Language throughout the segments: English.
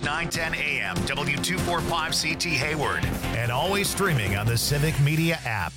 910 AM, W245CT Hayward, and always streaming on the Civic Media app.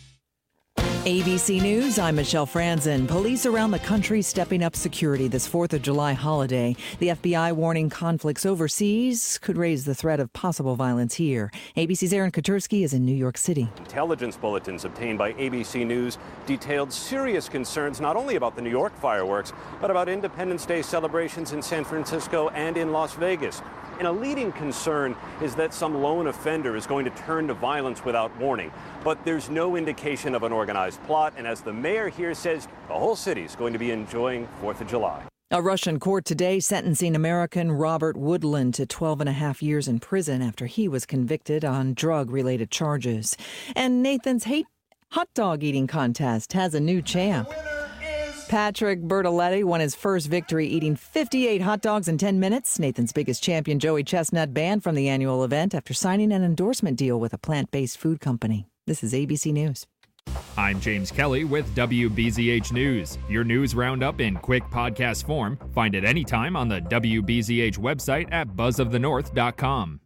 ABC News, I'm Michelle Franzen. Police around the country stepping up security this 4th of July holiday. The FBI warning conflicts overseas could raise the threat of possible violence here. ABC's Aaron Katersky is in New York City. Intelligence bulletins obtained by ABC News detailed serious concerns not only about the New York fireworks, but about Independence Day celebrations in San Francisco and in Las Vegas. And a leading concern is that some lone offender is going to turn to violence without warning. But there's no indication of an organized plot. And as the mayor here says, the whole city is going to be enjoying 4th of July. A Russian court today sentencing American Robert Woodland to 12.5 years in prison after he was convicted on drug-related charges. And Nathan's hot dog eating contest has a new champ. Patrick Bertoletti won his first victory eating 58 hot dogs in 10 minutes. Nathan's biggest champion, Joey Chestnut, banned from the annual event after signing an endorsement deal with a plant-based food company. This is ABC News. I'm James Kelly with WBZH News. Your news roundup in quick podcast form. Find it anytime on the WBZH website at buzzofthenorth.com.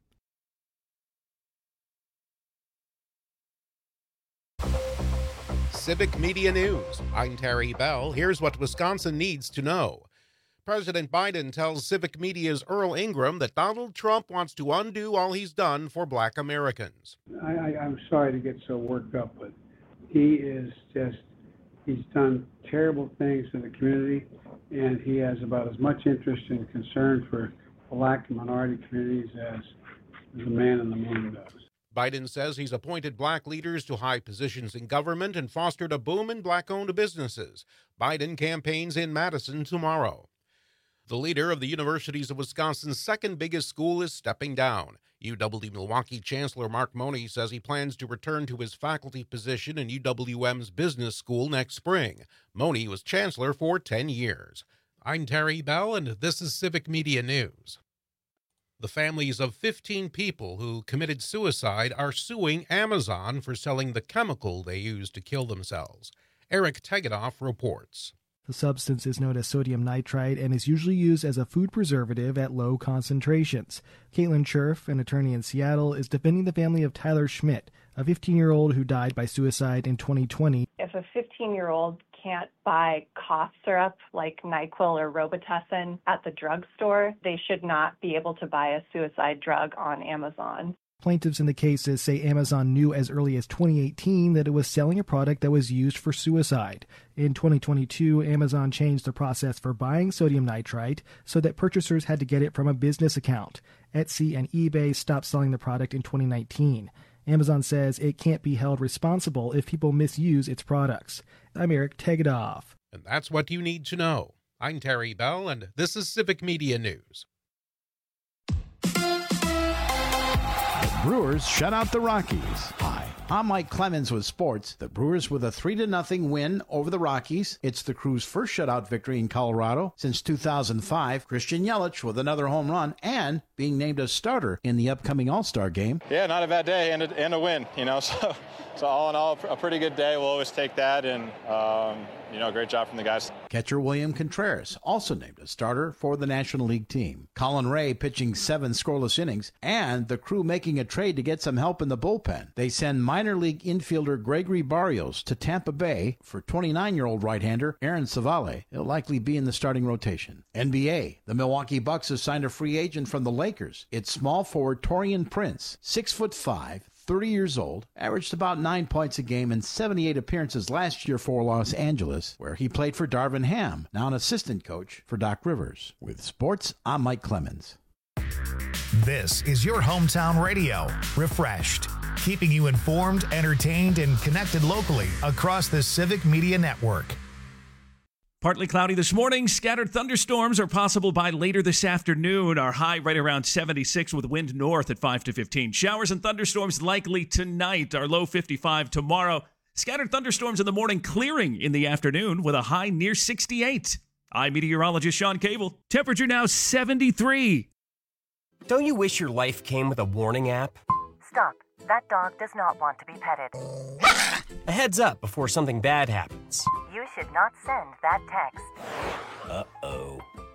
Civic Media News. I'm Terry Bell. Here's what Wisconsin needs to know. President Biden tells Civic Media's Earl Ingram that Donald Trump wants to undo all he's done for Black Americans. I'm sorry to get so worked up, but he's done terrible things in the community, and he has about as much interest and concern for Black and minority communities as the man in the moon does. Biden says he's appointed Black leaders to high positions in government and fostered a boom in Black-owned businesses. Biden campaigns in Madison tomorrow. The leader of the Universities of Wisconsin's second biggest school is stepping down. UW-Milwaukee Chancellor Mark Money says he plans to return to his faculty position in UWM's business school next spring. Money was chancellor for 10 years. I'm Terry Bell, and this is Civic Media News. The families of 15 people who committed suicide are suing Amazon for selling the chemical they used to kill themselves. Eric Tegedoff reports. The substance is known as sodium nitrite and is usually used as a food preservative at low concentrations. Caitlin Cherf, an attorney in Seattle, is defending the family of Tyler Schmidt, a 15-year-old who died by suicide in 2020. If a 15-year-old can't buy cough syrup like NyQuil or Robitussin at the drugstore, they should not be able to buy a suicide drug on Amazon. Plaintiffs in the cases say Amazon knew as early as 2018 that it was selling a product that was used for suicide. In 2022, Amazon changed the process for buying sodium nitrite so that purchasers had to get it from a business account. Etsy and eBay stopped selling the product in 2019. Amazon says it can't be held responsible if people misuse its products. I'm Eric Tegedoff. And that's what you need to know. I'm Terry Bell, and this is Civic Media News. Brewers shut out the Rockies. Hi, I'm Mike Clemens with sports. The Brewers with a 3-0 win over the Rockies. It's the Crew's first shutout victory in Colorado since 2005. Christian Yelich with another home run and being named a starter in the upcoming All-Star game. Yeah, not a bad day and a win, So all in all, a pretty good day. We'll always take that, and great job from the guys. Catcher William Contreras also named a starter for the National League team. Colin Ray pitching 7 scoreless innings, and the Crew making a trade to get some help in the bullpen. They send minor league infielder Gregory Barrios to Tampa Bay for 29-year-old right-hander Aaron Savale. He'll likely be in the starting rotation. NBA, the Milwaukee Bucks have signed a free agent from the Lakers. It's small forward Taurean Prince, 6'5", 30 years old, averaged about 9 points a game in 78 appearances last year for Los Angeles, where he played for Darvin Ham, now an assistant coach for Doc Rivers. With sports, I'm Mike Clemens. This is your hometown radio, Refreshed, keeping you informed, entertained, and connected locally across the Civic Media Network. Partly cloudy this morning. Scattered thunderstorms are possible by later this afternoon. Our high right around 76 with wind north at 5 to 15. Showers and thunderstorms likely tonight. Our low 55 tomorrow. Scattered thunderstorms in the morning, clearing in the afternoon with a high near 68. I'm meteorologist Sean Cable. Temperature now 73. Don't you wish your life came with a warning app? Stop. That dog does not want to be petted. A heads up before something bad happens. You should not send that text. Uh-oh.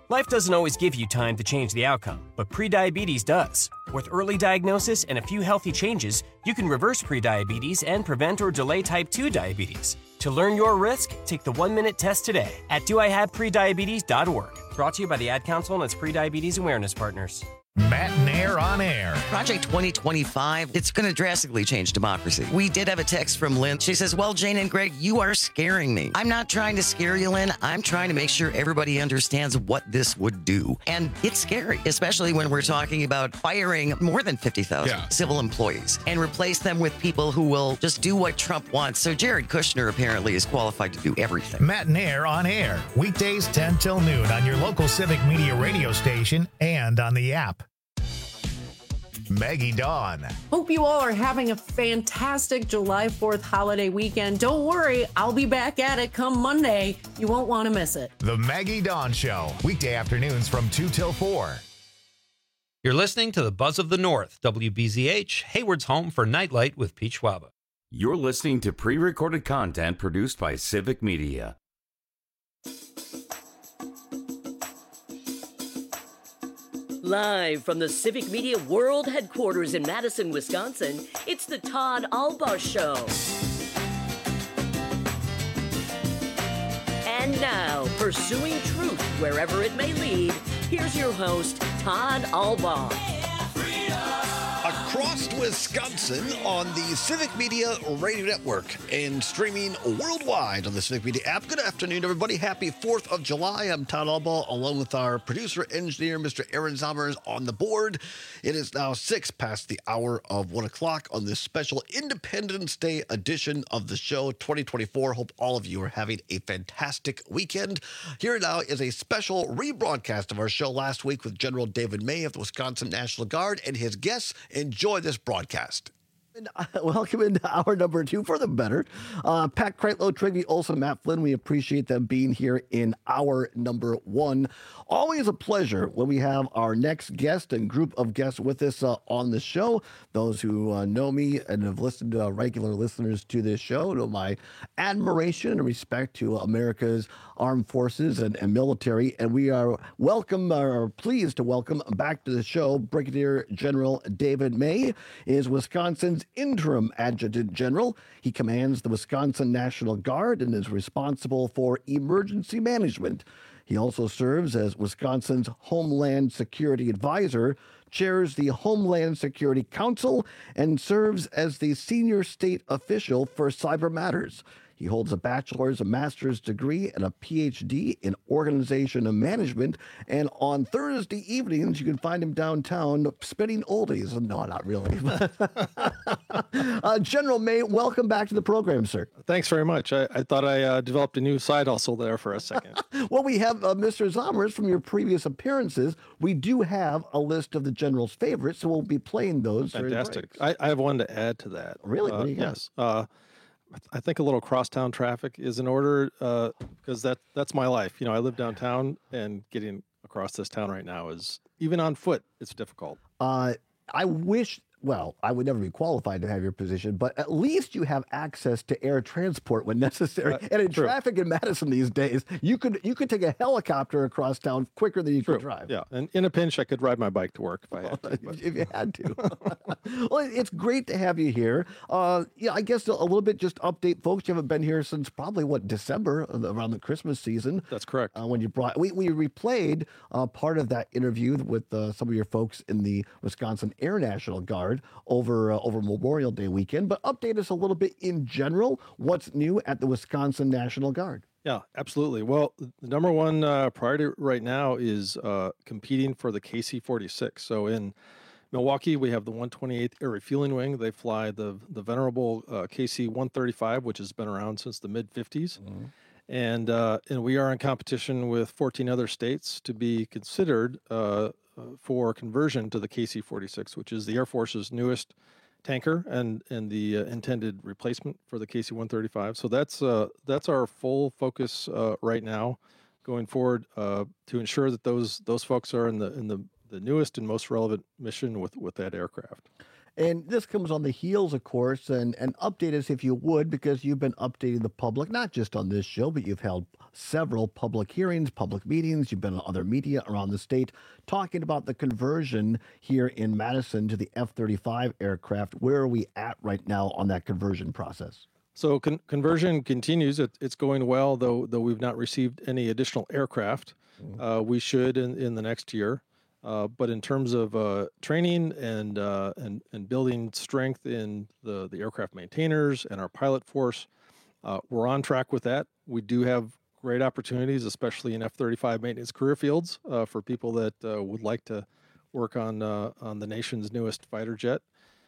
Life doesn't always give you time to change the outcome, but prediabetes does. With early diagnosis and a few healthy changes, you can reverse prediabetes and prevent or delay type 2 diabetes. To learn your risk, take the 1-minute test today at doihaveprediabetes.org. Brought to you by the Ad Council and its Prediabetes Awareness Partners. Matt and Air on Air. Project 2025, it's going to drastically change democracy. We did have a text from Lynn. She says, well, Jane and Greg, you are scaring me. I'm not trying to scare you, Lynn. I'm trying to make sure everybody understands what this would do. And it's scary, especially when we're talking about firing more than 50,000 civil employees and replace them with people who will just do what Trump wants. So Jared Kushner apparently is qualified to do everything. Matt and Air on Air. Weekdays 10 till noon on your local Civic Media radio station and on the app. Maggie Dawn. Hope you all are having a fantastic July 4th holiday weekend. Don't worry, I'll be back at it come Monday. You won't want to miss it. The Maggie Dawn Show, weekday afternoons from 2 till 4. You're listening to the Buzz of the North, WBZH, Hayward's home for Nightlight with Pete Schwaba. You're listening to pre-recorded content produced by Civic Media. Live from the Civic Media World Headquarters in Madison, Wisconsin, it's the Todd Albaugh Show. And now, pursuing truth wherever it may lead, here's your host, Todd Albaugh. Across Wisconsin on the Civic Media Radio Network and streaming worldwide on the Civic Media app. Good afternoon, everybody. Happy 4th of July. I'm Todd Albaugh, along with our producer, engineer, Mr. Aaron Zommers on the board. It is now 6 past the hour of 1 o'clock on this special Independence Day edition of the show 2024. Hope all of you are having a fantastic weekend. Here now is a special rebroadcast of our show last week with General David May of the Wisconsin National Guard and his guests. Enjoy this broadcast. Welcome into hour number 2 for the better. Pat Kreitlow, Triggy Olson, Matt Flynn, we appreciate them being here in hour number 1. Always a pleasure when we have our next guest and group of guests with us on the show. Those who know me and have listened to regular listeners to this show know my admiration and respect to America's armed forces and military. And we are pleased to welcome back to the show Brigadier General David May, is Wisconsin's interim adjutant general. He commands the Wisconsin National Guard and is responsible for emergency management. He also serves as Wisconsin's Homeland Security Advisor, chairs the Homeland Security Council, and serves as the senior state official for cyber matters. He holds a bachelor's, a master's degree, and a PhD in organization and management. And on Thursday evenings, you can find him downtown spinning oldies. No, not really. General May, welcome back to the program, sir. Thanks very much. I thought I developed a new side hustle there for a second. Well, we have Mr. Zommers from your previous appearances. We do have a list of the general's favorites, so we'll be playing those. Fantastic. I have one to add to that. Really? What do you got? Yes. I think a little crosstown traffic is in order because that's my life. You know, I live downtown, and getting across this town right now is, even on foot, it's difficult. I wish, well, I would never be qualified to have your position, but at least you have access to air transport when necessary. And in traffic in Madison these days, you could take a helicopter across town quicker than you could drive. Yeah, and in a pinch, I could ride my bike to work if I had to. If you had to. Well, it's great to have you here. Yeah, I guess a little bit just update folks. You haven't been here since probably, December, around the Christmas season. That's correct. When you brought, we replayed part of that interview with some of your folks in the Wisconsin Air National Guard over Memorial Day weekend, but update us a little bit in general. What's new at the Wisconsin National Guard? Yeah, absolutely. Well, the number one priority right now is competing for the KC-46. So in Milwaukee, we have the 128th Air Refueling Wing. They fly the venerable KC-135, which has been around since the mid-50s. Mm-hmm. And we are in competition with 14 other states to be considered for conversion to the KC-46, which is the Air Force's newest tanker and the intended replacement for the KC-135. So that's our full focus right now, going forward, to ensure that those folks are in the newest and most relevant mission with that aircraft. And this comes on the heels, of course, and update us if you would, because you've been updating the public, not just on this show, but you've held several public hearings, public meetings. You've been on other media around the state talking about the conversion here in Madison to the F-35 aircraft. Where are we at right now on that conversion process? So conversion continues. It's going well, though we've not received any additional aircraft. We should in the next year. But in terms of training and building strength in the aircraft maintainers and our pilot force, we're on track with that. We do have great opportunities, especially in F-35 maintenance career fields, for people that would like to work on the nation's newest fighter jet.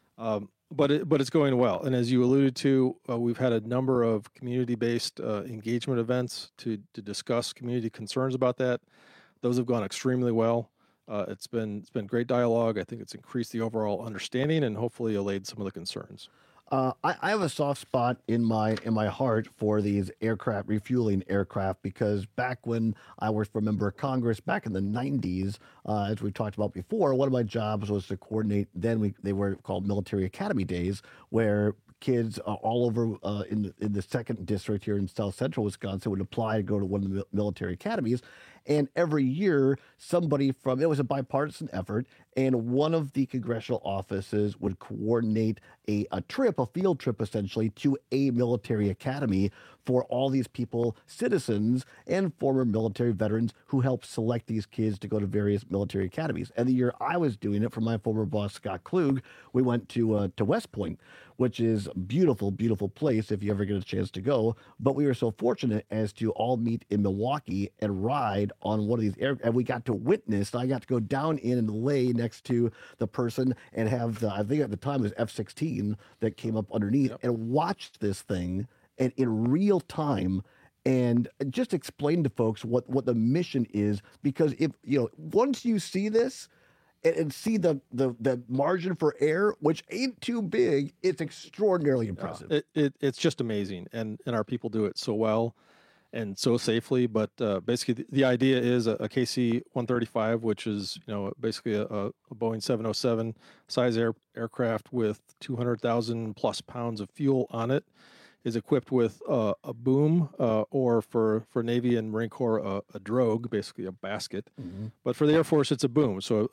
But it's going well. And as you alluded to, we've had a number of community-based engagement events to discuss community concerns about that. Those have gone extremely well. It's been great dialogue. I think it's increased the overall understanding and hopefully allayed some of the concerns. I have a soft spot in my heart for these refueling aircraft, because back when I worked for a member of Congress back in the 90s, as we talked about before, one of my jobs was to coordinate. They were called military academy days, where kids all over in the 2nd district here in South Central Wisconsin would apply to go to one of the military academies. And every year, it was a bipartisan effort, and one of the congressional offices would coordinate a field trip essentially, to a military academy for all these people, citizens and former military veterans, who helped select these kids to go to various military academies. And the year I was doing it for my former boss, Scott Klug, we went to West Point, which is a beautiful, beautiful place if you ever get a chance to go. But we were so fortunate as to all meet in Milwaukee and ride on one of these and we got to witness. I got to go down in and lay next to the person and have I think at the time it was F-16 that came up underneath, and watch this thing and in real time, and just explain to folks what the mission is. Because if once you see this and see the margin for error, which ain't too big, it's extraordinarily impressive. It's just amazing, and our people do it so well and so safely. But basically, the idea is a KC-135, which is basically a Boeing 707 size aircraft with 200,000 plus pounds of fuel on it, is equipped with a boom, or for Navy and Marine Corps, a drogue, basically a basket. Mm-hmm. But for the Air Force, it's a boom. So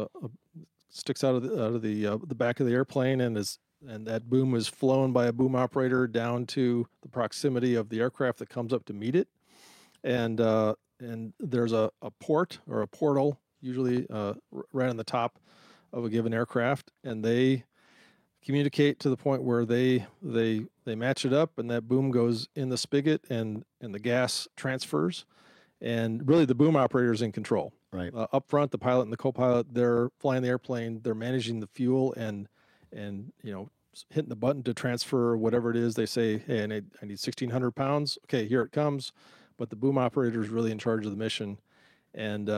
sticks out of the back of the airplane, and that boom is flown by a boom operator down to the proximity of the aircraft that comes up to meet it. And there's a port or a portal, usually right on the top of a given aircraft, and they communicate to the point where they match it up, and that boom goes in the spigot, and the gas transfers, and really the boom operator is in control. Right. Up front, the pilot and the co-pilot, they're flying the airplane, they're managing the fuel and hitting the button to transfer whatever it is. They say, hey, I need 1,600 pounds. Okay, here it comes. But the boom operator is really in charge of the mission, and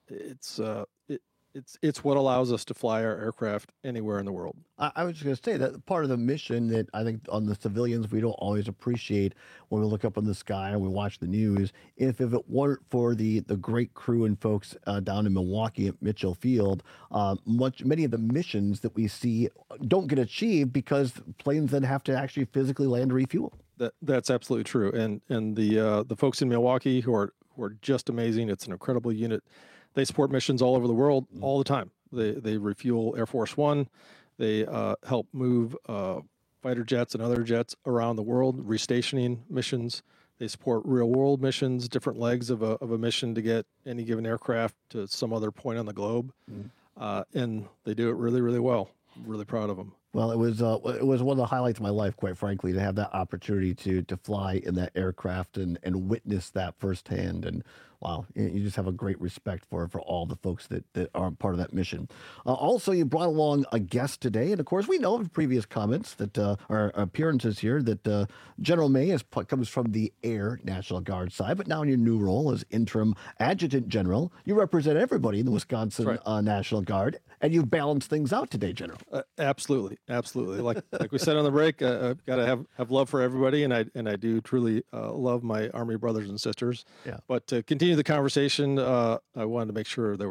it's what allows us to fly our aircraft anywhere in the world. I was just going to say that part of the mission that I think on the civilians we don't always appreciate when we look up in the sky and we watch the news. If it weren't for the great crew and folks down in Milwaukee at Mitchell Field, many of the missions that we see don't get achieved because planes then have to actually physically land to refuel. That's absolutely true. And the folks in Milwaukee who are just amazing. It's an incredible unit. They support missions all over the world all the time. They refuel Air Force One. They help move fighter jets and other jets around the world, restationing missions. They support real-world missions, different legs of a mission to get any given aircraft to some other point on the globe. And they do it really, really well. I'm really proud of them. Well, it was one of the highlights of my life, quite frankly, to have that opportunity to fly in that aircraft and witness that firsthand. And wow, you just have a great respect for all the folks that are part of that mission. Also, you brought along a guest today, and of course, we know in previous comments that our appearances here that General May comes from the Air National Guard side, but now in your new role as interim adjutant general, you represent everybody in the Wisconsin National Guard, and you balance things out today, General. Absolutely. Like we said on the break, I've got to have love for everybody, and I do truly love my Army brothers and sisters. Yeah. But to continue the conversation, I wanted to make sure there was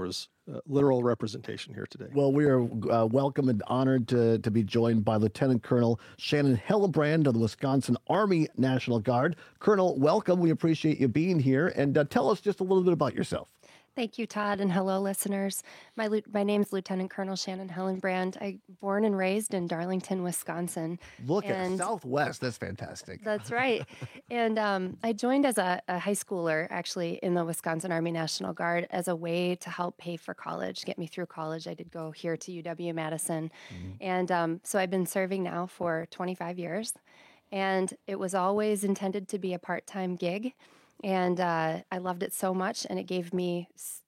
literal representation here today. Well, we are welcome and honored to be joined by Lieutenant Colonel Shannon Hillebrand of the Wisconsin Army National Guard. Colonel, welcome. We appreciate you being here. And tell us just a little bit about yourself. Thank you, Todd, and hello, listeners. My name is Lieutenant Colonel Shannon Hillenbrand. I'm born and raised in Darlington, Wisconsin. Look at Southwest. That's fantastic. That's right. And I joined as a high schooler, actually, in the Wisconsin Army National Guard as a way to help pay for college, get me through college. I did go here to UW-Madison. And so I've been serving now for 25 years. And it was always intended to be a part-time gig. And I loved it so much, and it gave me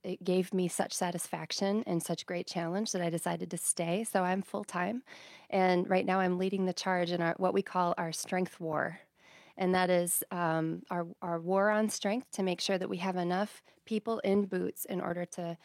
such satisfaction and such great challenge that I decided to stay. So I'm full-time, and right now I'm leading the charge in what we call our strength war. And that is our war on strength to make sure that we have enough people in boots in order to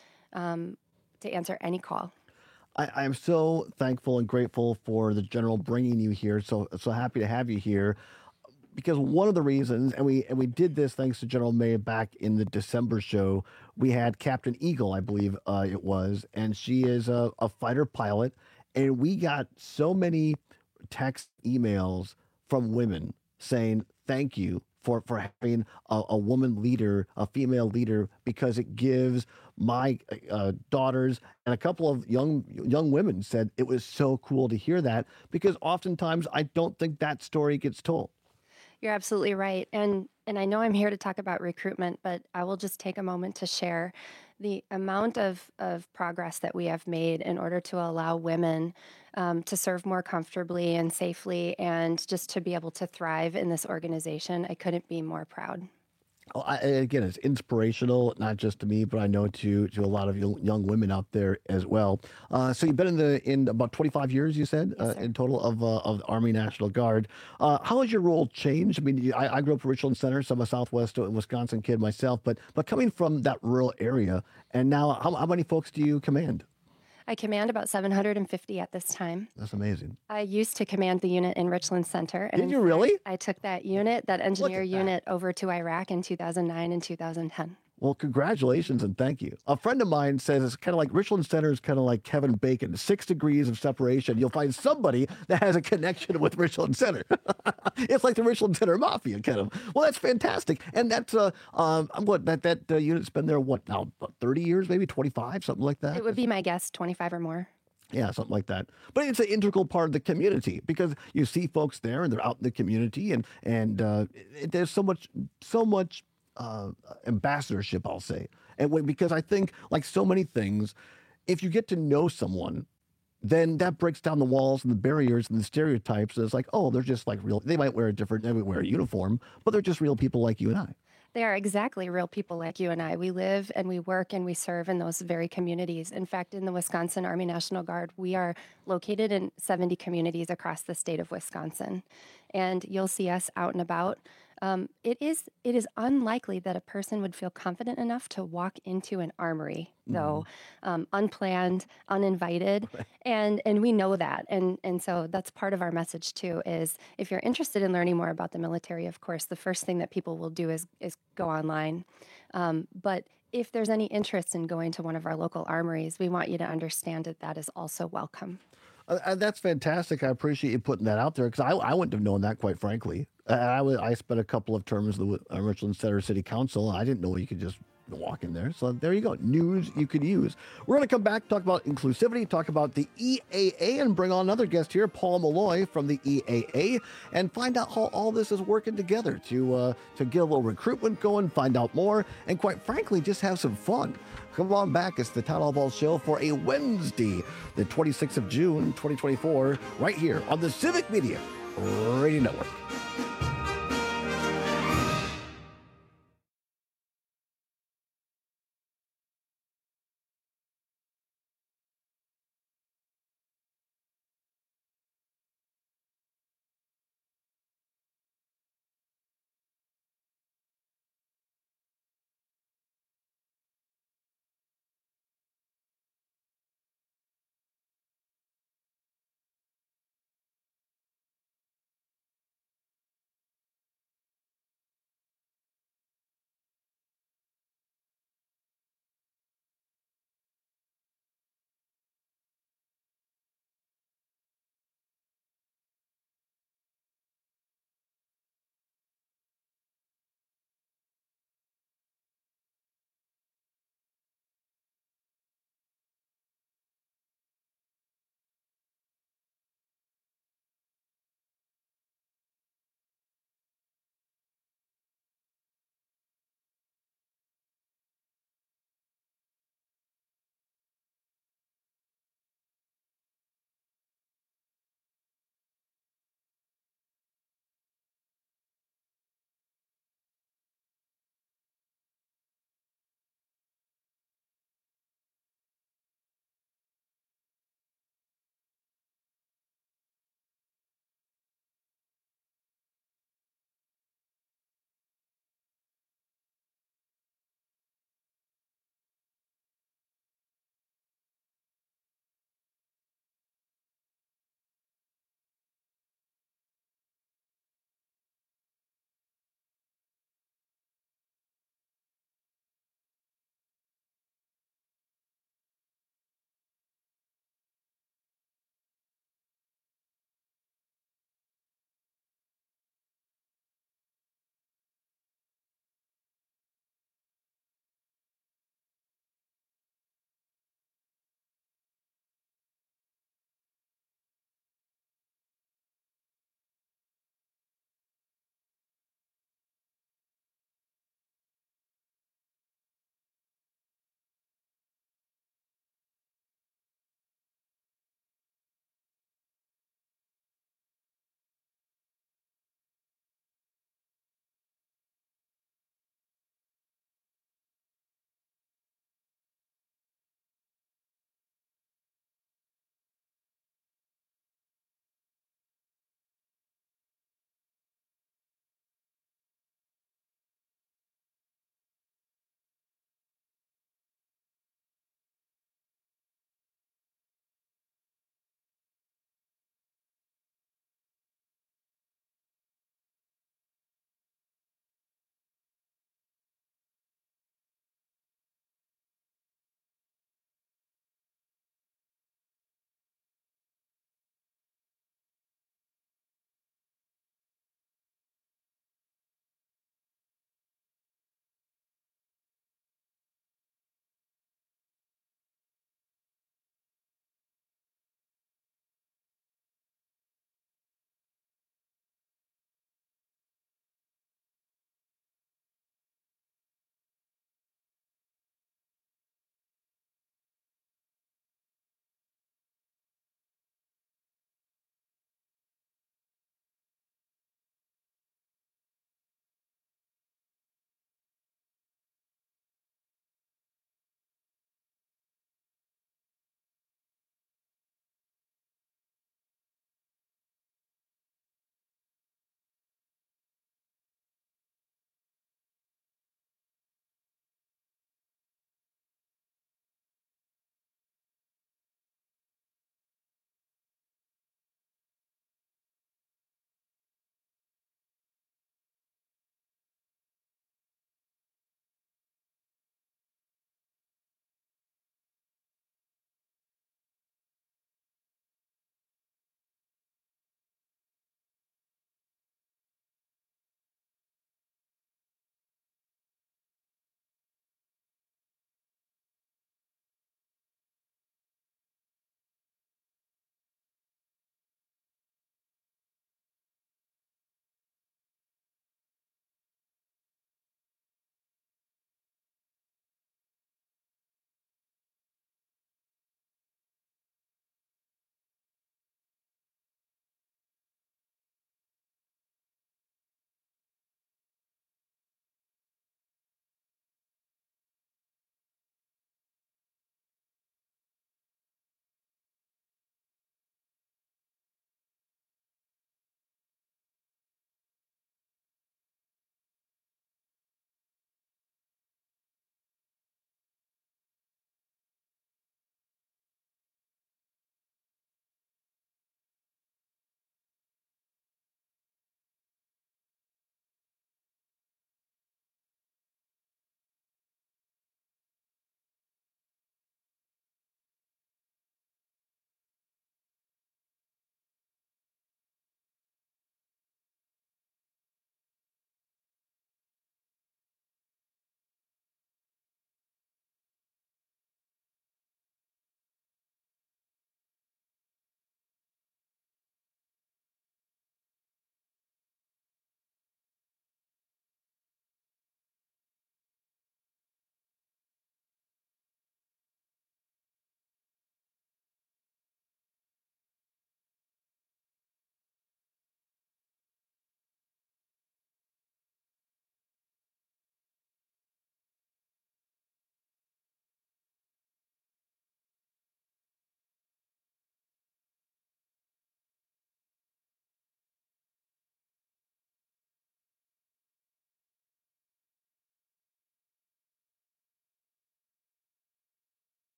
answer any call. I am so thankful and grateful for the General bringing you here. So happy to have you here. Because one of the reasons, and we did this thanks to General May back in the December show, we had Captain Eagle, I believe it was, and she is a fighter pilot, and we got so many text emails from women saying thank you for having a woman leader, a female leader, because it gives my daughters and a couple of young women said it was so cool to hear that, because oftentimes I don't think that story gets told. You're absolutely right. And I know I'm here to talk about recruitment, but I will just take a moment to share the amount of progress that we have made in order to allow women to serve more comfortably and safely, and just to be able to thrive in this organization. I couldn't be more proud. Again, it's inspirational, not just to me, but I know to a lot of young women out there as well. So you've been in about 25 years, you said, Yes, in total of the Army National Guard. How has your role changed? I mean, I grew up in Richland Center, so I'm a Southwest Wisconsin kid myself, but coming from that rural area, and now how many folks do you command? I command about 750 at this time. That's amazing. I used to command the unit in Richland Center. And Did you really? I took that engineer unit, over to Iraq in 2009 and 2010. Well, congratulations and thank you. A friend of mine says it's kind of like Richland Center is kind of like Kevin Bacon, 6 degrees of separation. You'll find somebody that has a connection with Richland Center. It's like the Richland Center Mafia, kind of. Well, that's fantastic. And that's that unit's been there, what now, about 30 years, maybe 25, something like that? It would be my guess, 25 or more. Yeah, something like that. But it's an integral part of the community, because you see folks there and they're out in the community, and there's so much ambassadorship, I'll say. And because I think, like so many things, if you get to know someone, then that breaks down the walls and the barriers and the stereotypes. And it's like, oh, they're just like real. They might wear a uniform, but they're just real people like you and I. They are exactly real people like you and I. We live and we work and we serve in those very communities. In fact, in the Wisconsin Army National Guard, we are located in 70 communities across the state of Wisconsin. And you'll see us out and about. It is unlikely that a person would feel confident enough to walk into an armory, though, unplanned, uninvited, and we know that, and so that's part of our message too. Is if you're interested in learning more about the military, of course, the first thing that people will do is go online, but if there's any interest in going to one of our local armories, we want you to understand that is also welcome. That's fantastic. I appreciate you putting that out there, because I wouldn't have known that, quite frankly. I spent a couple of terms in the Richland Center City Council. I didn't know you could just walk in there. So there you go. News you could use. We're going to come back, talk about inclusivity, talk about the EAA, and bring on another guest here, Paul Malloy from the EAA, and find out how all this is working together to get a little recruitment going, find out more, and quite frankly, just have some fun. Come on back. It's the Todd Allball Show for a Wednesday, the 26th of June, 2024, right here on the Civic Media Radio Network.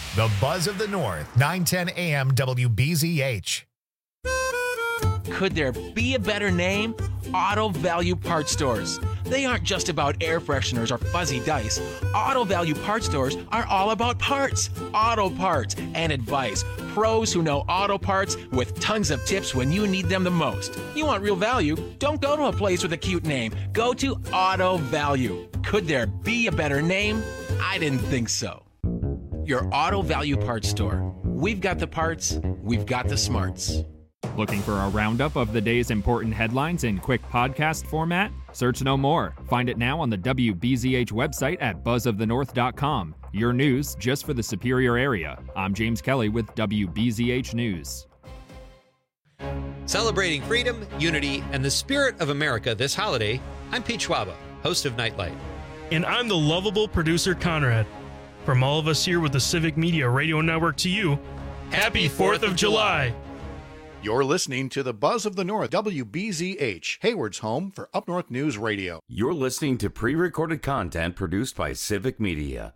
The Buzz of the North, 910 AM WBZH. Could there be a better name? Auto Value Parts Stores. They aren't just about air fresheners or fuzzy dice. Auto Value Parts Stores are all about parts, auto parts, and advice. Pros who know auto parts with tons of tips when you need them the most. You want real value? Don't go to a place with a cute name. Go to Auto Value. Could there be a better name? I didn't think so. Your Auto Value Parts Store. We've got the parts, we've got the smarts. Looking for a roundup of the day's important headlines in quick podcast format? Search no more. Find it now on the WBZH website at buzzofthenorth.com. Your news just for the Superior area. I'm James Kelly with WBZH News. Celebrating freedom, unity, and the spirit of America this holiday, I'm Pete Schwaba, host of Nightlight. And I'm the lovable producer Conrad. From all of us here with the Civic Media Radio Network to you, Happy 4th of July! You're listening to the Buzz of the North, WBZH, Hayward's home for Up North News Radio. You're listening to pre-recorded content produced by Civic Media.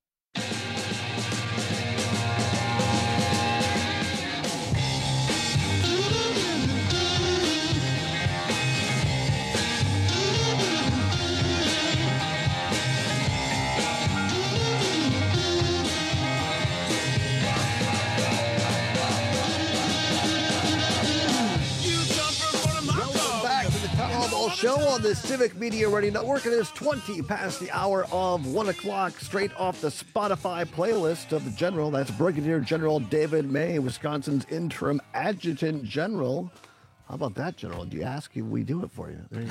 Show on the Civic Media Radio Network. It is 20 past the hour of 1 o'clock, straight off the Spotify playlist of the General. That's Brigadier General David May, Wisconsin's interim adjutant general. How about that, General? Do you ask if we do it for you? There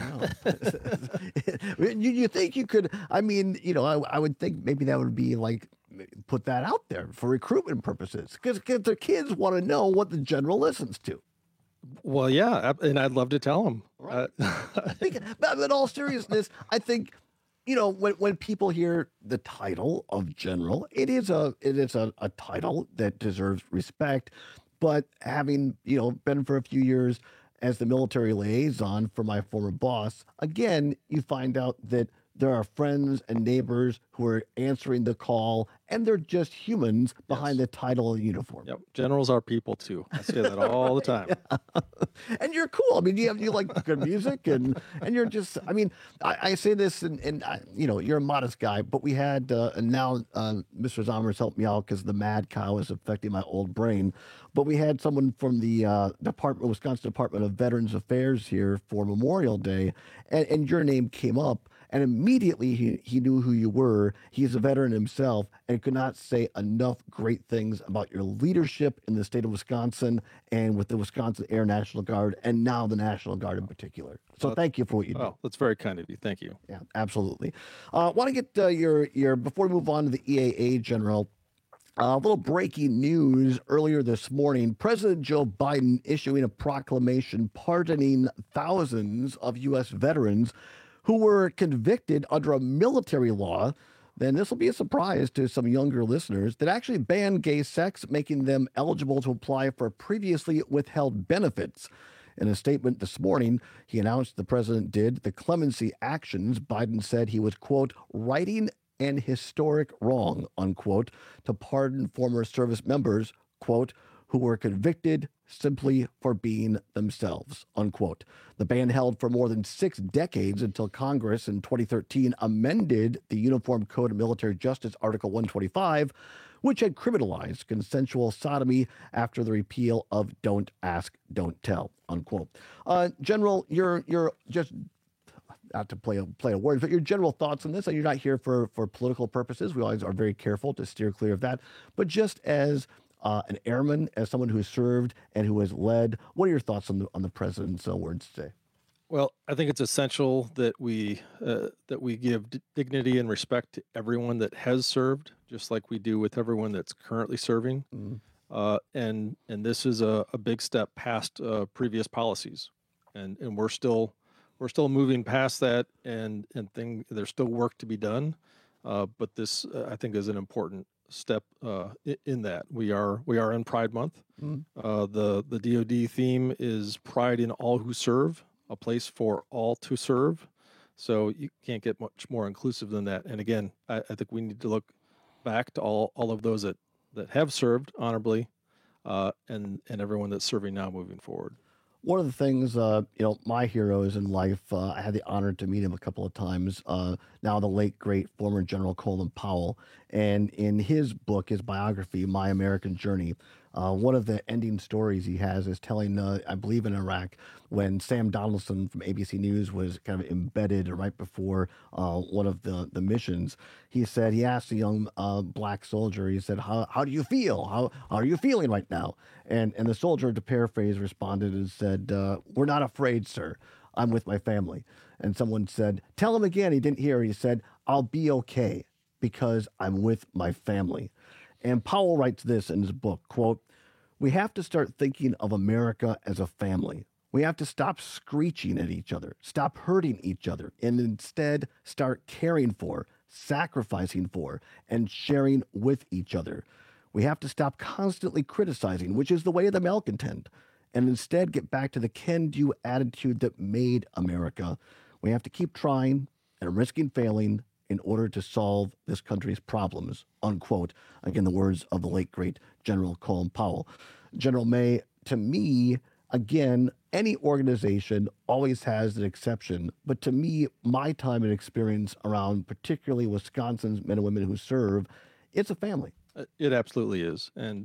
you go. you think you could, I would think maybe that would be like, put that out there for recruitment purposes, because the kids want to know what the General listens to. Well, yeah, and I'd love to tell them. Right. But in all seriousness, I think, when people hear the title of general, it is a title that deserves respect. But having, been for a few years as the military liaison for my former boss, again, you find out that there are friends and neighbors who are answering the call, and they're just humans behind the title and uniform. Yep, generals are people too. I say that all the time. And you're cool. I mean, you like good music, and you're just. I mean, I say this, and you're a modest guy, but we had, and now Mr. Zommers helped me out because the mad cow is affecting my old brain. But we had someone from the Wisconsin Department of Veterans Affairs here for Memorial Day, and your name came up. And immediately he knew who you were. He's a veteran himself and could not say enough great things about your leadership in the state of Wisconsin and with the Wisconsin Air National Guard, and now the National Guard in particular. So thank you for what you do. Oh, that's very kind of you. Thank you. Yeah, absolutely. Want to get your before we move on to the EAA, General, a little breaking news earlier this morning. President Joe Biden issuing a proclamation pardoning thousands of U.S. veterans who were convicted under a military law. Then this will be a surprise to some younger listeners, that actually banned gay sex, making them eligible to apply for previously withheld benefits. In a statement this morning, he announced the president did the clemency actions. Biden said he was, quote, righting an historic wrong, unquote, to pardon former service members, quote, who were convicted simply for being themselves, unquote. The ban held for more than 6 decades until Congress in 2013 amended the Uniform Code of Military Justice, Article 125, which had criminalized consensual sodomy after the repeal of Don't Ask, Don't Tell, unquote. General, you're just, not to play a word, but your general thoughts on this, and you're not here for political purposes. We always are very careful to steer clear of that. But just as an airman, as someone who has served and who has led, what are your thoughts on the president's words today? Well, I think it's essential that we give dignity and respect to everyone that has served, just like we do with everyone that's currently serving. Mm-hmm. And this is a big step past previous policies, and we're still moving past that, and there's still work to be done. But this, I think, is an important step in that. We are in Pride Month. Mm-hmm. The DoD theme is pride in all who serve, a place for all to serve. So you can't get much more inclusive than that. And again, I think we need to look back to all of those that that have served honorably, and everyone that's serving now moving forward. One of the things, my heroes in life, I had the honor to meet him a couple of times. Now the late, great former General Colin Powell. And in his book, his biography, My American Journey, one of the ending stories he has is telling, I believe in Iraq, when Sam Donaldson from ABC News was kind of embedded right before one of the missions. He asked a young black soldier, he said, how do you feel? How are you feeling right now? And the soldier, to paraphrase, responded and said, we're not afraid, sir. I'm with my family. And someone said, tell him again. He didn't hear. He said, I'll be okay because I'm with my family. And Powell writes this in his book, quote, we have to start thinking of America as a family. We have to stop screeching at each other, stop hurting each other, and instead start caring for, sacrificing for, and sharing with each other. We have to stop constantly criticizing, which is the way of the malcontent, and instead get back to the can-do attitude that made America. We have to keep trying and risking failing in order to solve this country's problems, unquote. Again, the words of the late, great General Colin Powell. General May, to me, again, any organization always has an exception. But to me, my time and experience around particularly Wisconsin's men and women who serve, it's a family. It absolutely is. And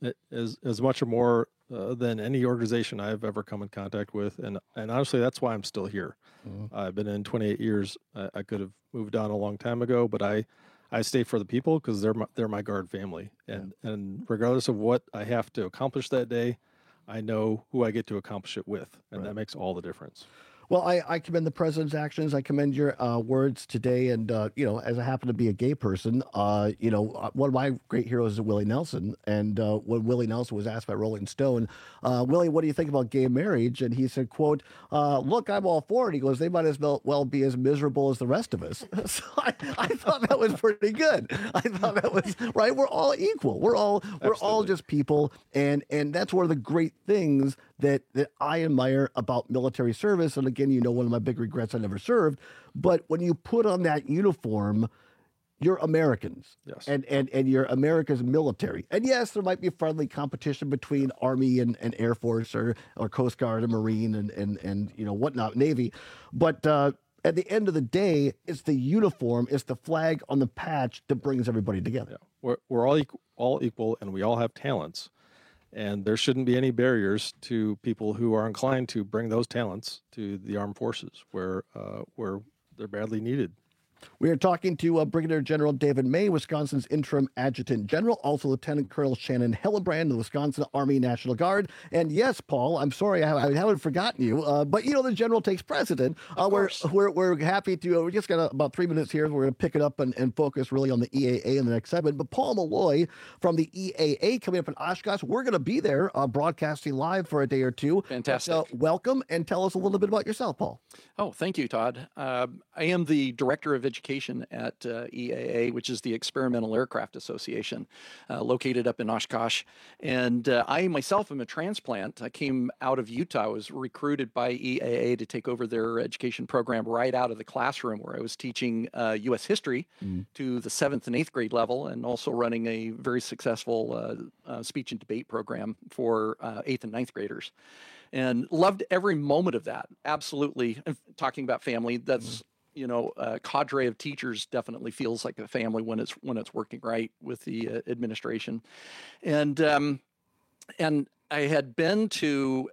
as much or more than any organization I've ever come in contact with. And honestly, that's why I'm still here. Mm-hmm. I've been in 28 years. I could have moved on a long time ago, but I stay for the people because they're my Guard family. And regardless of what I have to accomplish that day, I know who I get to accomplish it with. And that makes all the difference. Well, I commend the president's actions. I commend your words today. And, as I happen to be a gay person, one of my great heroes is Willie Nelson. And when Willie Nelson was asked by Rolling Stone, Willie, what do you think about gay marriage? And he said, quote, look, I'm all for it. He goes, they might as well be as miserable as the rest of us. So I thought that was pretty good. I thought that was right. We're all equal. We're all just people. And that's one of the great things that I admire about military service. And again, one of my big regrets, I never served. But when you put on that uniform, you're Americans. Yes. And you're America's military. And yes, there might be friendly competition between Army and Air Force or Coast Guard and Marine and whatnot, Navy. But at the end of the day, it's the uniform, it's the flag on the patch that brings everybody together. Yeah. We're all equal, and we all have talents. And there shouldn't be any barriers to people who are inclined to bring those talents to the armed forces where they're badly needed. We are talking to Brigadier General David May, Wisconsin's interim adjutant general, also Lieutenant Colonel Shannon Hellebrand of the Wisconsin Army National Guard. And yes, Paul, I'm sorry I haven't forgotten you, but the general takes precedent. We're happy to. We just got about 3 minutes here. We're going to pick it up and focus really on the EAA in the next segment. But Paul Malloy from the EAA coming up in Oshkosh. We're going to be there broadcasting live for a day or two. Fantastic. So welcome, and tell us a little bit about yourself, Paul. Oh, thank you, Todd. I am the director of education at EAA, which is the Experimental Aircraft Association, located up in Oshkosh. And I myself am a transplant. I came out of Utah. I was recruited by EAA to take over their education program right out of the classroom, where I was teaching U.S. history to the 7th and 8th grade level, and also running a very successful speech and debate program for 8th and 9th graders. And loved every moment of that. Absolutely. And talking about family, that's a cadre of teachers definitely feels like a family when it's working right with the administration. And I had been to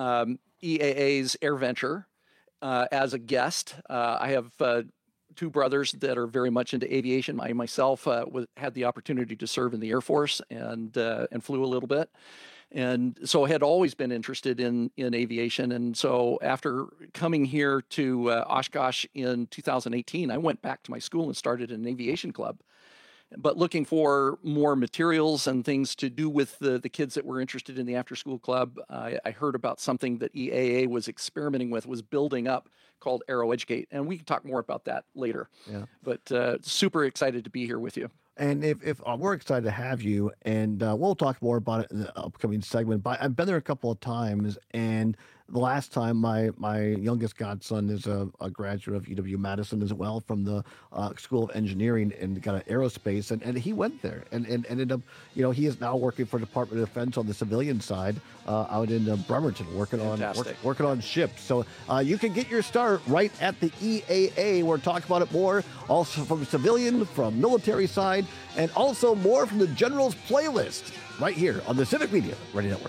EAA's AirVenture as a guest. I have two brothers that are very much into aviation. I myself had the opportunity to serve in the Air Force and flew a little bit. And so I had always been interested in aviation. And so after coming here to Oshkosh in 2018, I went back to my school and started an aviation club. But looking for more materials and things to do with the kids that were interested in the after-school club, I heard about something that EAA was experimenting with, was building up, called AeroEducate. And we can talk more about that later. Yeah. But super excited to be here with you. And if we're excited to have you, and we'll talk more about it in the upcoming segment. But I've been there a couple of times, and the last time. My youngest godson is a graduate of UW-Madison as well from the School of Engineering and got an aerospace, and he went there and ended up, he is now working for the Department of Defense on the civilian side out in Bremerton, working on ships. So you can get your start right at the EAA. We're talking about it more, also from civilian, from military side, and also more from the General's playlist right here on the Civic Media Radio Network.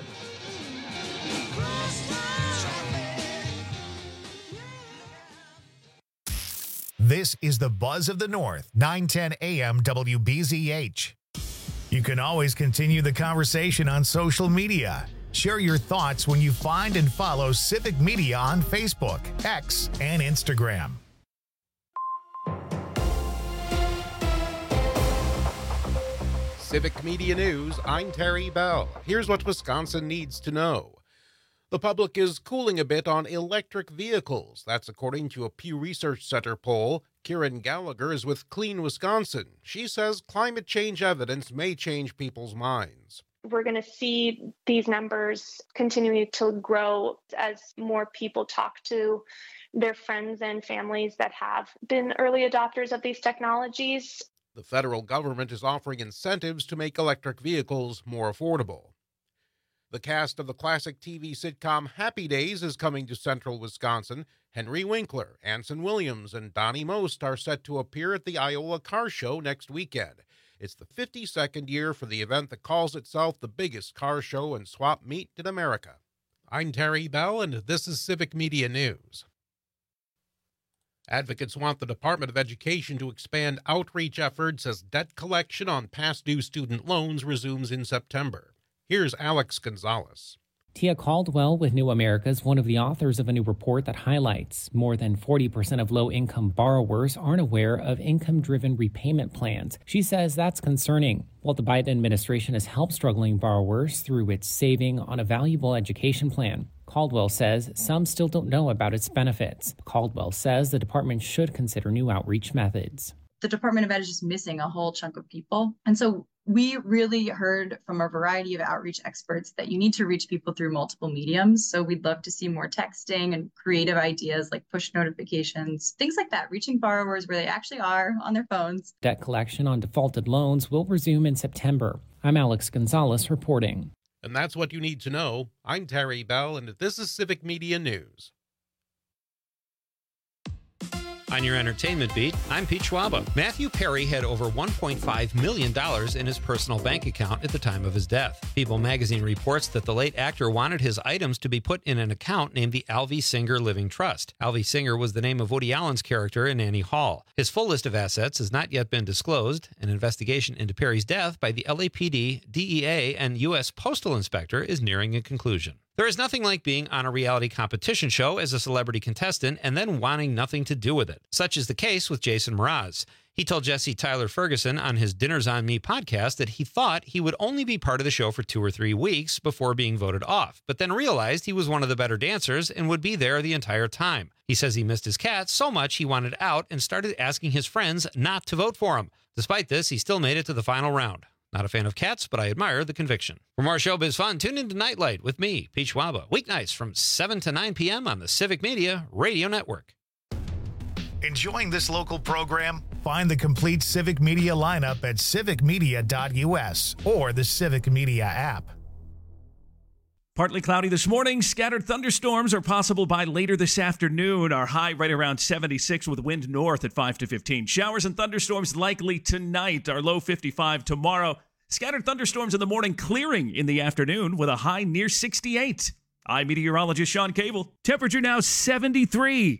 This is the Buzz of the North, 910 AM WBZH. You can always continue the conversation on social media. Share your thoughts when you find and follow Civic Media on Facebook, X, and Instagram. Civic Media News, I'm Terry Bell. Here's what Wisconsin needs to know. The public is cooling a bit on electric vehicles. That's according to a Pew Research Center poll. Kieran Gallagher is with Clean Wisconsin. She says climate change evidence may change people's minds. We're going to see these numbers continuing to grow as more people talk to their friends and families that have been early adopters of these technologies. The federal government is offering incentives to make electric vehicles more affordable. The cast of the classic TV sitcom Happy Days is coming to central Wisconsin. Henry Winkler, Anson Williams, and Donnie Most are set to appear at the Iowa Car Show next weekend. It's the 52nd year for the event that calls itself the biggest car show and swap meet in America. I'm Terry Bell, and this is Civic Media News. Advocates want the Department of Education to expand outreach efforts as debt collection on past due student loans resumes in September. Here's Alex Gonzalez. Tia Caldwell with New America is one of the authors of a new report that highlights more than 40% of low-income borrowers aren't aware of income-driven repayment plans. She says that's concerning. While the Biden administration has helped struggling borrowers through its Saving on a Valuable Education plan, Caldwell says some still don't know about its benefits. Caldwell says the department should consider new outreach methods. The Department of Ed is just missing a whole chunk of people. And so we really heard from a variety of outreach experts that you need to reach people through multiple mediums. So we'd love to see more texting and creative ideas like push notifications, things like that, reaching borrowers where they actually are on their phones. Debt collection on defaulted loans will resume in September. I'm Alex Gonzalez reporting. And that's what you need to know. I'm Terry Bell, and this is Civic Media News. On your entertainment beat, I'm Pete Schwaba. Matthew Perry had over $1.5 million in his personal bank account at the time of his death. People magazine reports that the late actor wanted his items to be put in an account named the Alvy Singer Living Trust. Alvy Singer was the name of Woody Allen's character in Annie Hall. His full list of assets has not yet been disclosed. An investigation into Perry's death by the LAPD, DEA, and U.S. Postal Inspector is nearing a conclusion. There is nothing like being on a reality competition show as a celebrity contestant and then wanting nothing to do with it. Such is the case with Jason Mraz. He told Jesse Tyler Ferguson on his Dinners on Me podcast that he thought he would only be part of the show for 2 or 3 weeks before being voted off, but then realized he was one of the better dancers and would be there the entire time. He says he missed his cat so much he wanted out and started asking his friends not to vote for him. Despite this, he still made it to the final round. Not a fan of cats, but I admire the conviction. For more showbiz fun, tune into Nightlight with me, Pete Schwaba, weeknights from 7 to 9 p.m. on the Civic Media Radio Network. Enjoying this local program? Find the complete Civic Media lineup at civicmedia.us or the Civic Media app. Partly cloudy this morning. Scattered thunderstorms are possible by later this afternoon. Our high right around 76 with wind north at 5 to 15. Showers and thunderstorms likely tonight. Our low 55 tomorrow. Scattered thunderstorms in the morning, clearing in the afternoon with a high near 68. I'm meteorologist Sean Cable. Temperature now 73.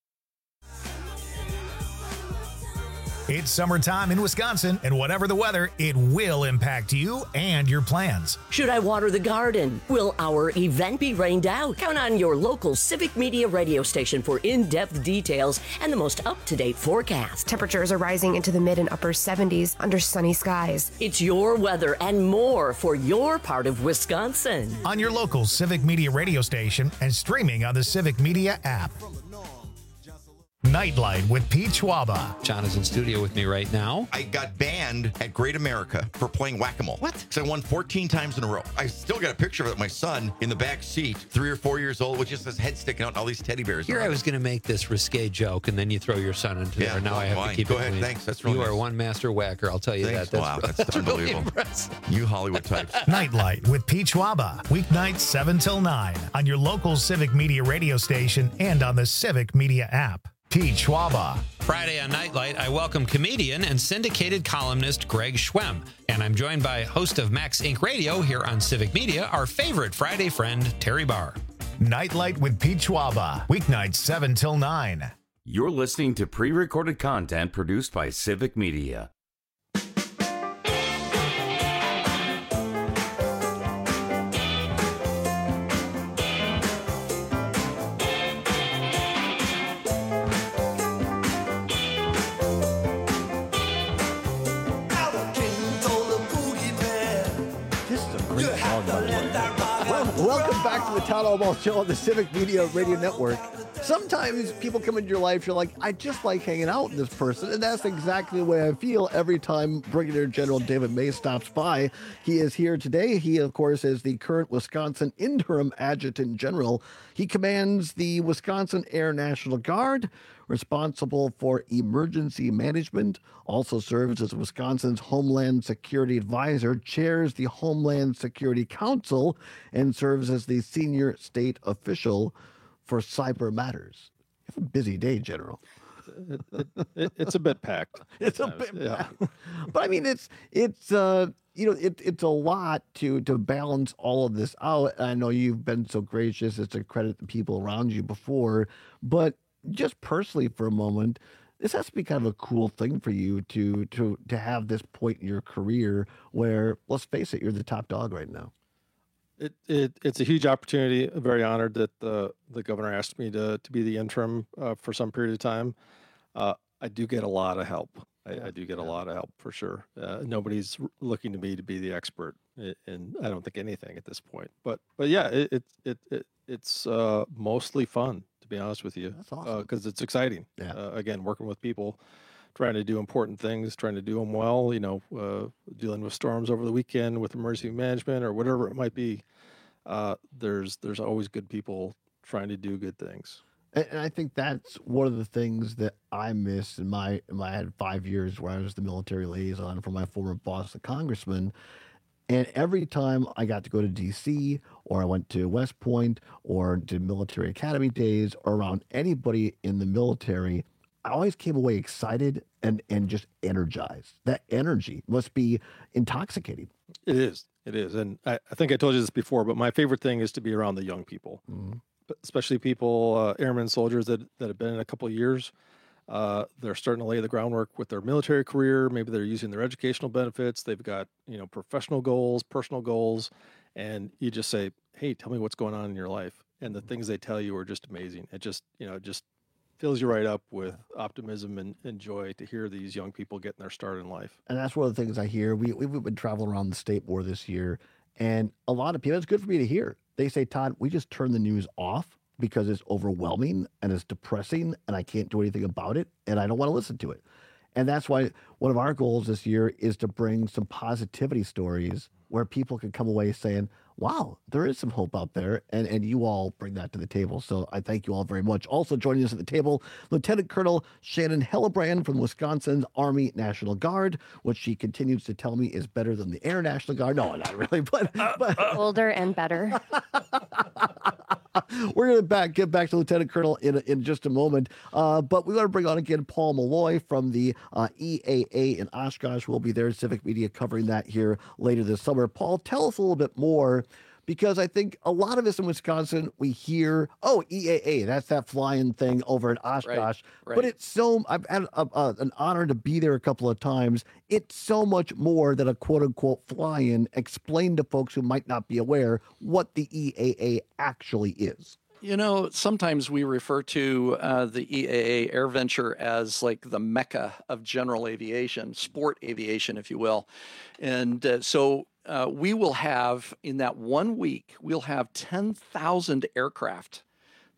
It's summertime in Wisconsin, and whatever the weather, it will impact you and your plans. Should I water the garden? Will our event be rained out? Count on your local Civic Media radio station for in-depth details and the most up-to-date forecast. Temperatures are rising into the mid and upper 70s under sunny skies. It's your weather and more for your part of Wisconsin. On your local Civic Media radio station and streaming on the Civic Media app. Nightlight with Pete Schwaba. John is in studio with me right now. I got banned at Great America for playing whack-a-mole. What? Because I won 14 times in a row. I still got a picture of it. My son in the back seat, 3 or 4 years old, with just his head sticking out and all these teddy bears. Here I was going to make this risque joke, and then you throw your son into there. And now I have to keep Go it ahead. clean. Thanks. That's really You nice. are one master whacker. I'll tell you Thanks. that. Wow, that's unbelievable. You Hollywood types. Nightlight with Pete Schwaba. Weeknights 7 till 9 on your local Civic Media radio station and on the Civic Media app. Pete Schwaba. Friday on Nightlight, I welcome comedian and syndicated columnist Greg Schwem. And I'm joined by host of Max Inc. Radio here on Civic Media, our favorite Friday friend, Terry Barr. Nightlight with Pete Schwaba. Weeknights 7 till 9. You're listening to pre-recorded content produced by Civic Media. Welcome back to the Town Hall Ball Show on the Civic Media Radio Network. Sometimes people come into your life, you're like, I just like hanging out with this person. And that's exactly the way I feel every time Brigadier General David May stops by. He is here today. He, of course, is the current Wisconsin Interim Adjutant General. He commands the Wisconsin Air National Guard, responsible for emergency management, also serves as Wisconsin's Homeland Security Advisor, chairs the Homeland Security Council, and serves as the senior state official for cyber matters. You have a busy day, General. It's a bit packed. It's a bit packed. But I mean, it's a lot to balance all of this out. I know you've been so gracious as to credit the people around you before, but just personally for a moment, this has to be kind of a cool thing for you to have this point in your career where, let's face it, you're the top dog right now. It's a huge opportunity. I'm very honored that the governor asked me to be the interim for some period of time. I do get a lot of help. I do get a lot of help for sure. Nobody's looking to me to be the expert in I don't think anything at this point. But yeah, it's mostly fun, to be honest with you. That's awesome. Because it's exciting. Yeah. Again, working with people, trying to do important things, trying to do them well, dealing with storms over the weekend with emergency management or whatever it might be. There's always good people trying to do good things. And I think that's one of the things that I missed in I had 5 years where I was the military liaison for my former boss, the congressman. And every time I got to go to D.C. or I went to West Point or did military academy days or around anybody in the military, I always came away excited and just energized. That energy must be intoxicating. It is. And I think I told you this before, but my favorite thing is to be around the young people, especially people, airmen, soldiers that have been in a couple of years. They're starting to lay the groundwork with their military career. Maybe they're using their educational benefits. They've got, professional goals, personal goals. And you just say, hey, tell me what's going on in your life. And the things they tell you are just amazing. It just fills you right up with optimism and joy to hear these young people getting their start in life. And that's one of the things I hear. We've been traveling around the state more this year, and a lot of people, it's good for me to hear. They say, Todd, we just turn the news off because it's overwhelming and it's depressing and I can't do anything about it and I don't want to listen to it. And that's why one of our goals this year is to bring some positivity stories where people can come away saying, wow, there is some hope out there, and you all bring that to the table. So I thank you all very much. Also joining us at the table, Lieutenant Colonel Shannon Hellebrand from Wisconsin's Army National Guard, which she continues to tell me is better than the Air National Guard. No, not really, but older and better. We're going to get back to Lieutenant Colonel in just a moment, but we want to bring on again Paul Malloy from the EAA in Oshkosh. We'll be there, Civic Media, covering that here later this summer. Paul, tell us a little bit more, because I think a lot of us in Wisconsin, we hear, oh, EAA, that's that flying thing over in Oshkosh. Right. But it's so, I've had an honor to be there a couple of times. It's so much more than a quote unquote fly-in. Explain to folks who might not be aware what the EAA actually is. Sometimes we refer to the EAA AirVenture as like the mecca of general aviation, sport aviation, if you will. And so we will have, in that 1 week, we'll have 10,000 aircraft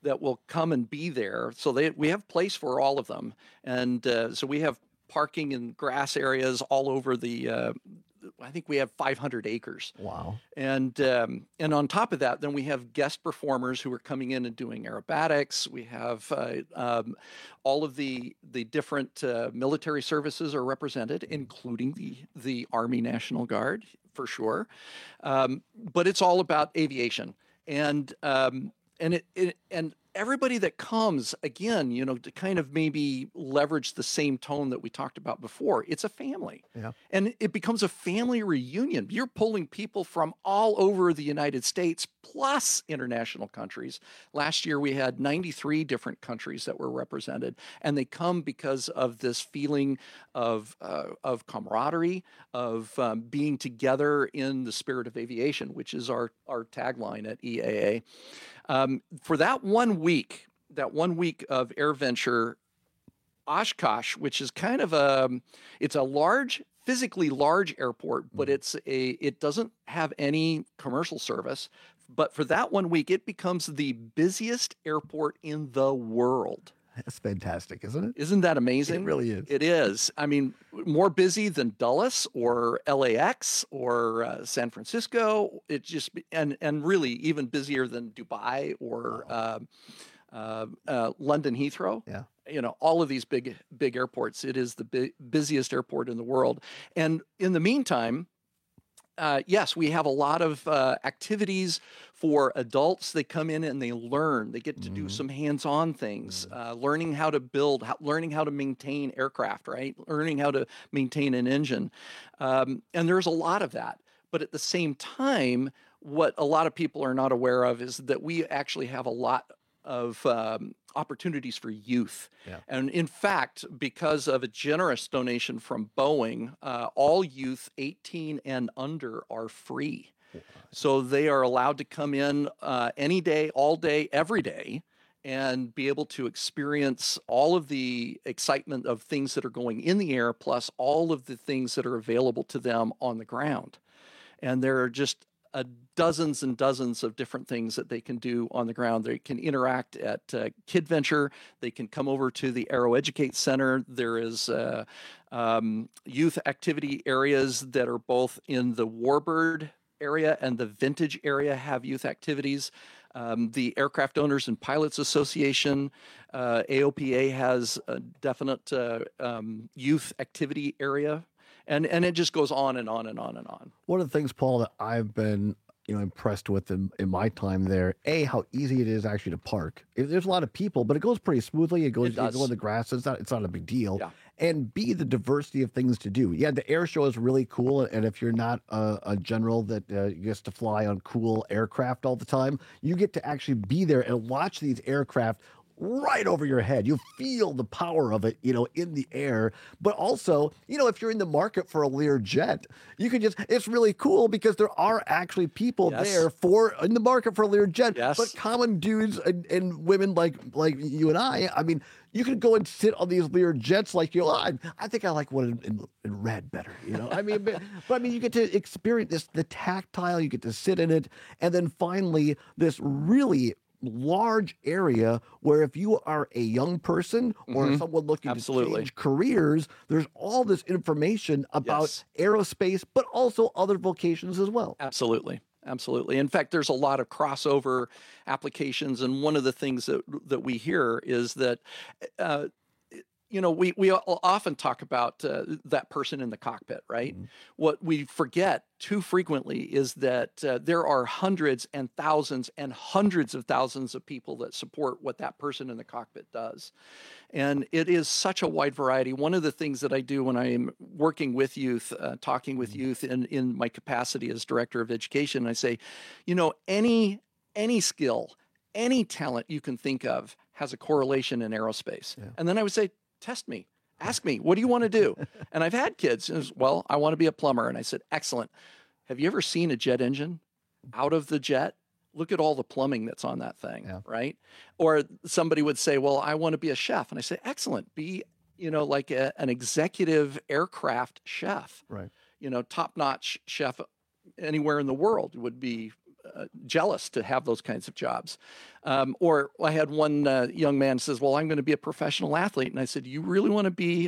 that will come and be there. So we have place for all of them. And so we have parking and grass areas all over I think we have 500 acres. Wow. And on top of that, then we have guest performers who are coming in and doing aerobatics. We have all of the different military services are represented, including the Army National Guard, for sure. But it's all about aviation. And everybody that comes, again, to kind of maybe leverage the same tone that we talked about before, it's a family. Yeah. And it becomes a family reunion. You're pulling people from all over the United States plus international countries. Last year, we had 93 different countries that were represented, and they come because of this feeling of camaraderie, of being together in the spirit of aviation, which is our tagline at EAA. For that 1 week of AirVenture, Oshkosh, which is kind of it's a physically large airport, but it doesn't have any commercial service. But for that 1 week, it becomes the busiest airport in the world. That's fantastic, isn't it? Isn't that amazing? It really is. It is. I mean, more busy than Dulles or LAX or San Francisco. It just and really even busier than Dubai or London Heathrow. Yeah. All of these big airports. It is the busiest airport in the world. And in the meantime, yes, we have a lot of activities for adults. They come in and they learn. They get to do some hands-on things, learning how to build, learning how to maintain aircraft, right? Learning how to maintain an engine. And there's a lot of that. But at the same time, what a lot of people are not aware of is that we actually have a lot of opportunities for youth. Yeah. And in fact, because of a generous donation from Boeing, all youth 18 and under are free. So they are allowed to come in any day, all day, every day, and be able to experience all of the excitement of things that are going in the air, plus all of the things that are available to them on the ground. And there are just dozens and dozens of different things that they can do on the ground. They can interact at KidVenture. They can come over to the Aero Educate Center. There is youth activity areas that are both in the Warbird area and the Vintage area have youth activities. The Aircraft Owners and Pilots Association, AOPA, has a definite youth activity area. And it just goes on and on and on and on. One of the things, Paul, that I've been impressed with in my time there, how easy it is actually to park. There's a lot of people, but it goes pretty smoothly. You go in the grass. It's not a big deal. Yeah. And B, the diversity of things to do. Yeah, the air show is really cool. And if you're not a general that gets to fly on cool aircraft all the time, you get to actually be there and watch these aircraft right over your head. You feel the power of it, in the air. But also, if you're in the market for a Learjet, you can it's really cool because there are actually people there in the market for a Learjet. Yes. But common dudes and women like you and I mean, you can go and sit on these Learjets like I think I like one in red better, I mean, but I mean, you get to experience the tactile, you get to sit in it, and then finally this really large area where if you are a young person or someone looking to change careers, there's all this information about aerospace, but also other vocations as well. Absolutely. In fact, there's a lot of crossover applications. And one of the things that we hear is that, we often talk about that person in the cockpit, right? Mm-hmm. What we forget too frequently is that there are hundreds and hundreds of thousands of people that support what that person in the cockpit does. And it is such a wide variety. One of the things that I do when I'm working with youth, talking with youth in my capacity as director of education, I say, any skill, any talent you can think of has a correlation in aerospace. Yeah. And then I would say, test me, ask me, what do you want to do? And I've had kids, well, I want to be a plumber. And I said, excellent. Have you ever seen a jet engine out of the jet? Look at all the plumbing that's on that thing, right? Or somebody would say, well, I want to be a chef. And I say, excellent. Be, like an executive aircraft chef. Right. Top-notch chef anywhere in the world would be jealous to have those kinds of jobs. Or I had one young man says, well, I'm going to be a professional athlete. And I said, you really want to be,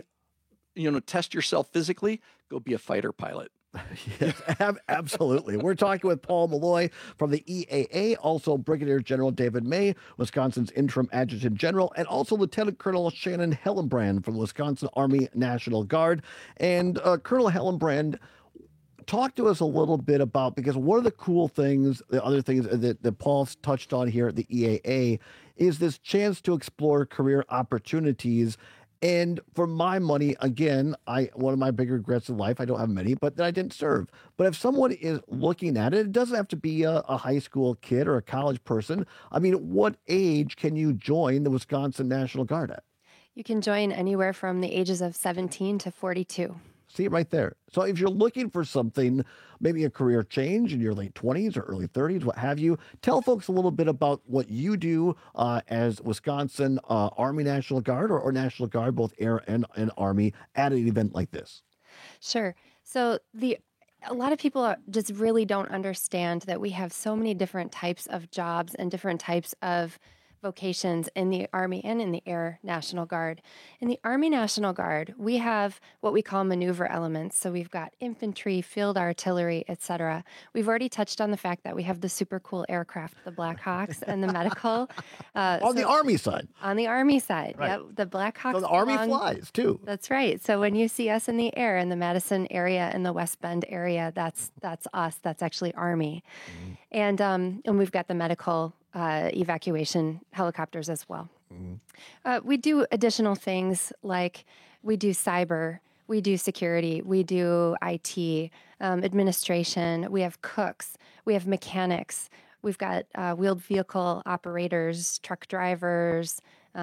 test yourself physically? Go be a fighter pilot. Yes, absolutely. We're talking with Paul Malloy from the EAA, also Brigadier General David May, Wisconsin's interim adjutant general, and also Lieutenant Colonel Shannon Hellenbrand from the Wisconsin Army National Guard. And Colonel Hellenbrand, talk to us a little bit about, because one of the cool things, the other things that Paul's touched on here at the EAA is this chance to explore career opportunities. And for my money, again, one of my big regrets in life, I don't have many, but that I didn't serve. But if someone is looking at it, it doesn't have to be a high school kid or a college person. I mean, what age can you join the Wisconsin National Guard at? You can join anywhere from the ages of 17 to 42. See it right there. So if you're looking for something, maybe a career change in your late 20s or early 30s, what have you, tell folks a little bit about what you do as Wisconsin Army National Guard or National Guard, both Air and Army, at an event like this. Sure. So a lot of people just really don't understand that we have so many different types of jobs and different types of vocations in the Army and in the Air National Guard. In the Army National Guard, we have what we call maneuver elements. So we've got infantry, field artillery, etc. We've already touched on the fact that we have the super cool aircraft, the Black Hawks, and the medical. On the Army side. On the Army side, right. Yep. The Black Hawks. So the Army flies, too. That's right. So when you see us in the air in the Madison area and the West Bend area, that's us. That's actually Army. Mm-hmm. And we've got the medical evacuation helicopters as well. Mm-hmm. We do additional things like we do cyber, we do security, we do IT, administration, we have cooks, we have mechanics, we've got wheeled vehicle operators, truck drivers,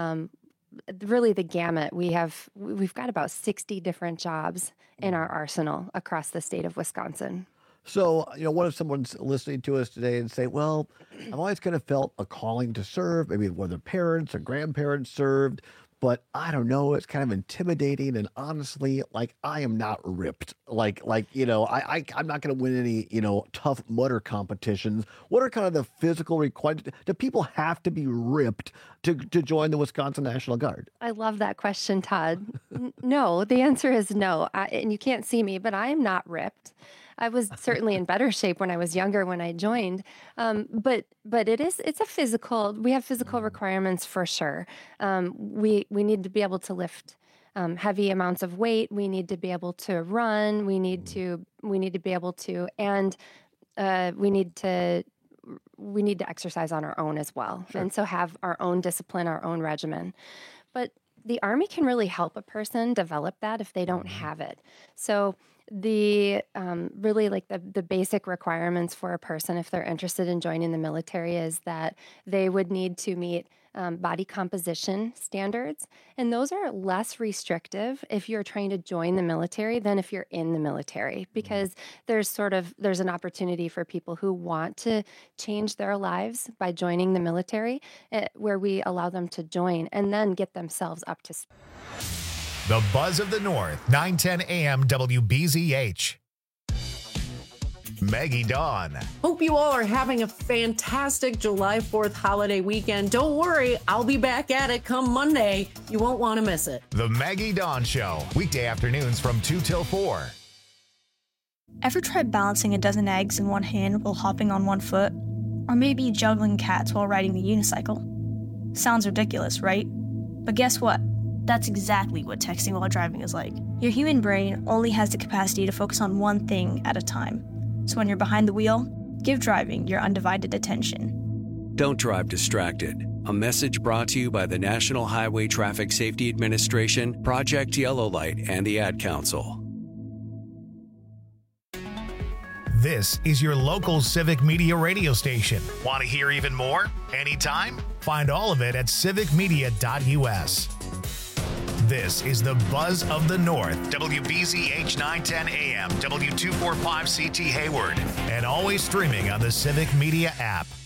really the gamut. We've got about 60 different jobs in our arsenal across the state of Wisconsin. So, what if someone's listening to us today and say, well, I've always kind of felt a calling to serve, maybe whether parents or grandparents served, but I don't know, it's kind of intimidating. And honestly, I am not ripped. I'm not going to win any, tough mutter competitions. What are kind of the physical requirements? Do people have to be ripped to join the Wisconsin National Guard? I love that question, Todd. No, the answer is no. And you can't see me, but I am not ripped. I was certainly in better shape when I was younger when I joined, but it's a physical. We have physical requirements for sure. We need to be able to lift heavy amounts of weight. We need to be able to run. We need to be able to, and we need to exercise on our own as well, sure. And so have our own discipline, our own regimen. But the Army can really help a person develop that if they don't have it. So the really the basic requirements for a person if they're interested in joining the military is that they would need to meet body composition standards, and those are less restrictive if you're trying to join the military than if you're in the military, because there's an opportunity for people who want to change their lives by joining the military, where we allow them to join and then get themselves up to speed. The Buzz of the North, 9:10 a.m. WBZH. Maggie Dawn. Hope you all are having a fantastic July 4th holiday weekend. Don't worry, I'll be back at it come Monday. You won't want to miss it. The Maggie Dawn Show, weekday afternoons from 2 till 4. Ever tried balancing a dozen eggs in one hand while hopping on one foot? Or maybe juggling cats while riding the unicycle? Sounds ridiculous, right? But guess what? That's exactly what texting while driving is like. Your human brain only has the capacity to focus on one thing at a time. So when you're behind the wheel, give driving your undivided attention. Don't drive distracted. A message brought to you by the National Highway Traffic Safety Administration, Project Yellow Light, and the Ad Council. This is your local Civic Media radio station. Want to hear even more? Anytime? Find all of it at civicmedia.us. This is the Buzz of the North, WBZH 910 AM, W245CT Hayward, and always streaming on the Civic Media app.